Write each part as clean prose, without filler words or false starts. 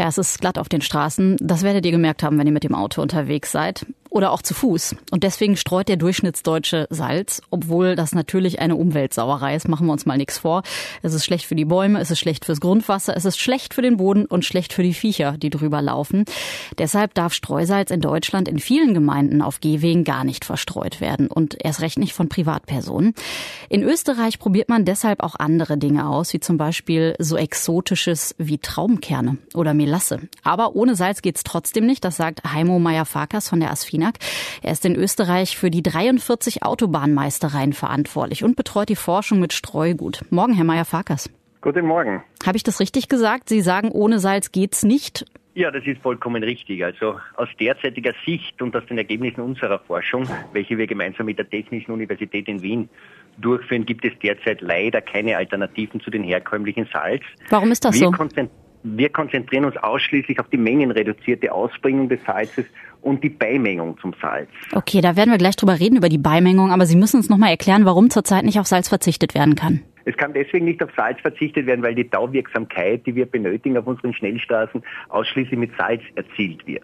Ja, es ist glatt auf den Straßen. Das werdet ihr gemerkt haben, wenn ihr mit dem Auto unterwegs seid. Oder auch zu Fuß. Und deswegen streut der Durchschnittsdeutsche Salz, obwohl das natürlich eine Umweltsauerei ist. Machen wir uns mal nichts vor. Es ist schlecht für die Bäume, es ist schlecht fürs Grundwasser, es ist schlecht für den Boden und schlecht für die Viecher, die drüber laufen. Deshalb darf Streusalz in Deutschland in vielen Gemeinden auf Gehwegen gar nicht verstreut werden und erst recht nicht von Privatpersonen. In Österreich probiert man deshalb auch andere Dinge aus, wie zum Beispiel so Exotisches wie Traubenkerne oder Melasse. Aber ohne Salz geht's trotzdem nicht, das sagt Heimo Meyer-Farkas von der ASFINAG. Er ist in Österreich für die 43 Autobahnmeistereien verantwortlich und betreut die Forschung mit Streugut. Morgen, Herr Meyer-Farkas. Guten Morgen. Habe ich das richtig gesagt? Sie sagen, ohne Salz geht's nicht? Ja, das ist vollkommen richtig. Also aus derzeitiger Sicht und aus den Ergebnissen unserer Forschung, welche wir gemeinsam mit der Technischen Universität in Wien durchführen, gibt es derzeit leider keine Alternativen zu den herkömmlichen Salz. Warum ist das so? Wir konzentrieren uns ausschließlich auf die mengenreduzierte Ausbringung des Salzes und die Beimengung zum Salz. Okay, da werden wir gleich drüber reden, über die Beimengung. Aber Sie müssen uns noch mal erklären, warum zurzeit nicht auf Salz verzichtet werden kann. Es kann deswegen nicht auf Salz verzichtet werden, weil die Tauwirksamkeit, die wir benötigen auf unseren Schnellstraßen, ausschließlich mit Salz erzielt wird.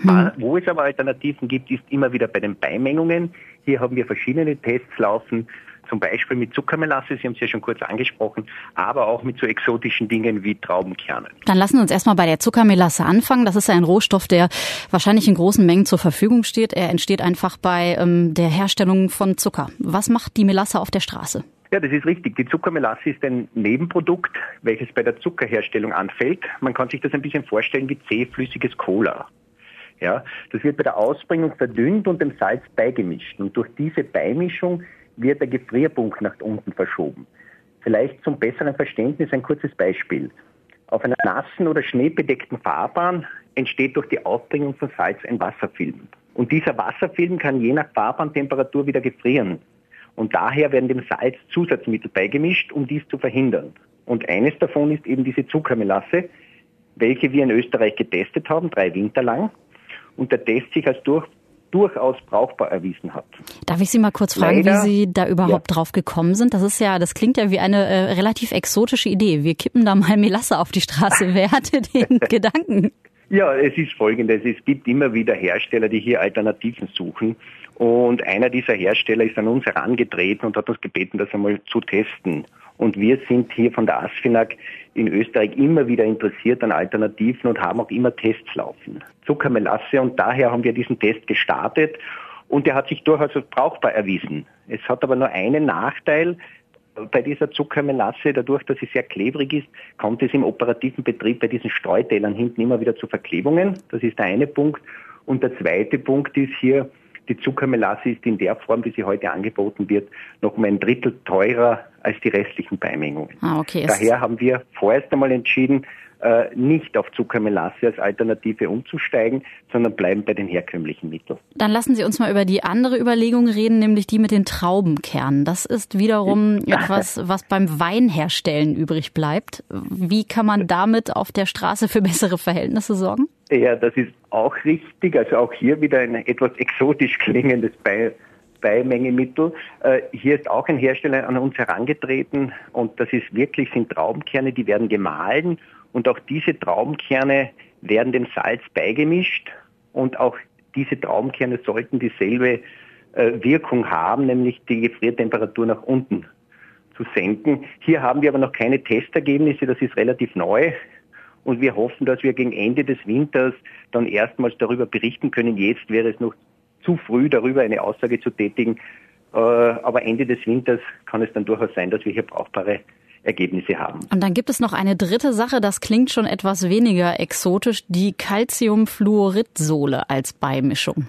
Wo es aber Alternativen gibt, ist immer wieder bei den Beimengungen. Hier haben wir verschiedene Tests laufen, zum Beispiel mit Zuckermelasse, Sie haben es ja schon kurz angesprochen, aber auch mit so exotischen Dingen wie Traubenkernen. Dann lassen wir uns erstmal bei der Zuckermelasse anfangen. Das ist ein Rohstoff, der wahrscheinlich in großen Mengen zur Verfügung steht. Er entsteht einfach bei der Herstellung von Zucker. Was macht die Melasse auf der Straße? Ja, das ist richtig. Die Zuckermelasse ist ein Nebenprodukt, welches bei der Zuckerherstellung anfällt. Man kann sich das ein bisschen vorstellen wie zähflüssiges Cola. Ja, das wird bei der Ausbringung verdünnt und dem Salz beigemischt. Und durch diese Beimischung wird der Gefrierpunkt nach unten verschoben. Vielleicht zum besseren Verständnis ein kurzes Beispiel. Auf einer nassen oder schneebedeckten Fahrbahn entsteht durch die Aufbringung von Salz ein Wasserfilm. Und dieser Wasserfilm kann je nach Fahrbahntemperatur wieder gefrieren. Und daher werden dem Salz Zusatzmittel beigemischt, um dies zu verhindern. Und eines davon ist eben diese Zuckermelasse, welche wir in Österreich getestet haben, 3 Winter lang. Und der Test sich als durchaus brauchbar erwiesen hat. Darf ich Sie mal kurz fragen, wie Sie da überhaupt drauf gekommen sind? Das klingt ja wie eine relativ exotische Idee. Wir kippen da mal Melasse auf die Straße. Wer hatte den Gedanken? Ja, es ist Folgendes. Es gibt immer wieder Hersteller, die hier Alternativen suchen. Und einer dieser Hersteller ist an uns herangetreten und hat uns gebeten, das einmal zu testen. Und wir sind hier von der ASFINAG in Österreich immer wieder interessiert an Alternativen und haben auch immer Tests laufen. Zuckermelasse, und daher haben wir diesen Test gestartet und der hat sich durchaus als brauchbar erwiesen. Es hat aber nur einen Nachteil bei dieser Zuckermelasse, dadurch, dass sie sehr klebrig ist, kommt es im operativen Betrieb bei diesen Streutälern hinten immer wieder zu Verklebungen. Das ist der eine Punkt. Und der zweite Punkt ist hier, die Zuckermelasse ist in der Form, wie sie heute angeboten wird, noch um 1/3 teurer als die restlichen Beimengungen. Okay. Daher haben wir vorerst einmal entschieden, nicht auf Zuckermelasse als Alternative umzusteigen, sondern bleiben bei den herkömmlichen Mitteln. Dann lassen Sie uns mal über die andere Überlegung reden, nämlich die mit den Traubenkernen. Das ist wiederum etwas, was beim Weinherstellen übrig bleibt. Wie kann man damit auf der Straße für bessere Verhältnisse sorgen? Ja, das ist auch richtig. Also auch hier wieder ein etwas exotisch klingendes Beimengemittel. Hier ist auch ein Hersteller an uns herangetreten und das sind Traubenkerne, die werden gemahlen und auch diese Traubenkerne werden dem Salz beigemischt und auch diese Traubenkerne sollten dieselbe Wirkung haben, nämlich die Gefriertemperatur nach unten zu senken. Hier haben wir aber noch keine Testergebnisse, das ist relativ neu. Und wir hoffen, dass wir gegen Ende des Winters dann erstmals darüber berichten können. Jetzt wäre es noch zu früh, darüber eine Aussage zu tätigen. Aber Ende des Winters kann es dann durchaus sein, dass wir hier brauchbare Ergebnisse haben. Und dann gibt es noch eine dritte Sache, das klingt schon etwas weniger exotisch, die Calciumfluoridsäure als Beimischung.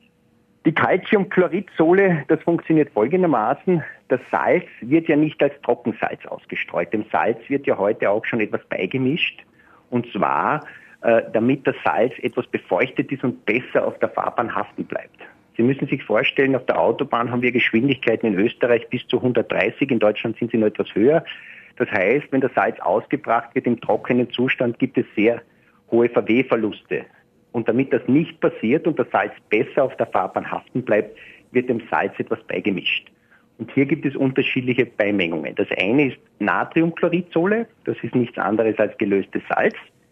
Die Calciumchloridsäure, das funktioniert folgendermaßen. Das Salz wird ja nicht als Trockensalz ausgestreut. Dem Salz wird ja heute auch schon etwas beigemischt. Und zwar, damit das Salz etwas befeuchtet ist und besser auf der Fahrbahn haften bleibt. Sie müssen sich vorstellen, auf der Autobahn haben wir Geschwindigkeiten in Österreich bis zu 130. In Deutschland sind sie noch etwas höher. Das heißt, wenn das Salz ausgebracht wird im trockenen Zustand, gibt es sehr hohe Verwehverluste. Und damit das nicht passiert und das Salz besser auf der Fahrbahn haften bleibt, wird dem Salz etwas beigemischt. Und hier gibt es unterschiedliche Beimengungen. Das eine ist Natriumchloridsäure, das ist nichts anderes als gelöstes Salz.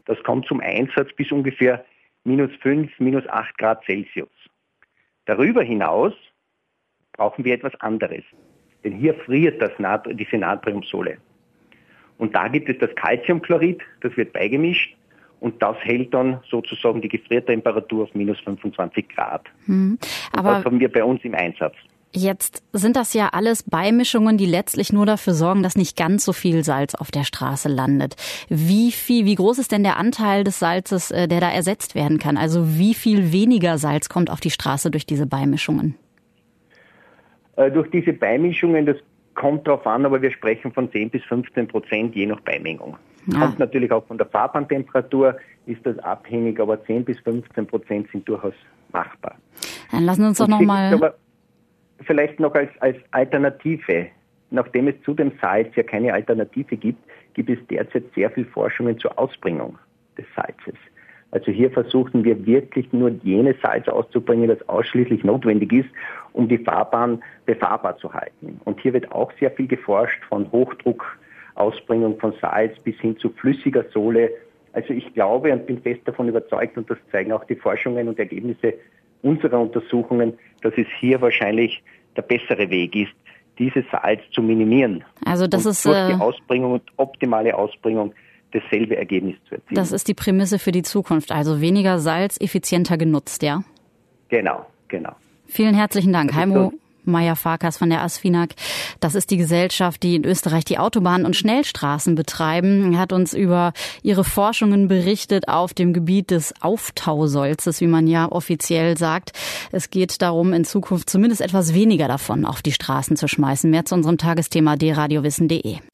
Das kommt zum Einsatz bis ungefähr -5, -8 Grad Celsius. Darüber hinaus brauchen wir etwas anderes. Denn hier friert diese Natriumsole. Und da gibt es das Calciumchlorid, das wird beigemischt und das hält dann sozusagen die Gefriertemperatur auf -25 Grad. Aber das haben wir bei uns im Einsatz. Jetzt sind das ja alles Beimischungen, die letztlich nur dafür sorgen, dass nicht ganz so viel Salz auf der Straße landet. Wie groß ist denn der Anteil des Salzes, der da ersetzt werden kann? Also wie viel weniger Salz kommt auf die Straße durch diese Beimischungen? Durch diese Beimischungen, das kommt darauf an, aber wir sprechen von 10 bis 15% je nach Beimengung. Ja. Kommt natürlich auch von der Fahrbahntemperatur, ist das abhängig, aber 10 bis 15% sind durchaus machbar. Dann lassen Sie uns doch nochmal... Vielleicht noch als Alternative, nachdem es zu dem Salz ja keine Alternative gibt, gibt es derzeit sehr viel Forschungen zur Ausbringung des Salzes. Also hier versuchen wir wirklich nur jenes Salz auszubringen, das ausschließlich notwendig ist, um die Fahrbahn befahrbar zu halten. Und hier wird auch sehr viel geforscht, von Hochdruckausbringung von Salz bis hin zu flüssiger Sohle. Also ich glaube und bin fest davon überzeugt, und das zeigen auch die Forschungen und Ergebnisse unserer Untersuchungen, dass es hier wahrscheinlich der bessere Weg ist, dieses Salz zu minimieren. Also das ist durch die Ausbringung und optimale Ausbringung dasselbe Ergebnis zu erzielen. Das ist die Prämisse für die Zukunft. Also weniger Salz, effizienter genutzt, ja? Genau. Vielen herzlichen Dank, Heimo Meyer-Farkas von der ASFINAG. Das ist die Gesellschaft, die in Österreich die Autobahnen und Schnellstraßen betreiben. Er hat uns über ihre Forschungen berichtet auf dem Gebiet des Auftausolzes, wie man ja offiziell sagt. Es geht darum, in Zukunft zumindest etwas weniger davon auf die Straßen zu schmeißen. Mehr zu unserem Tagesthema drradiowissen.de.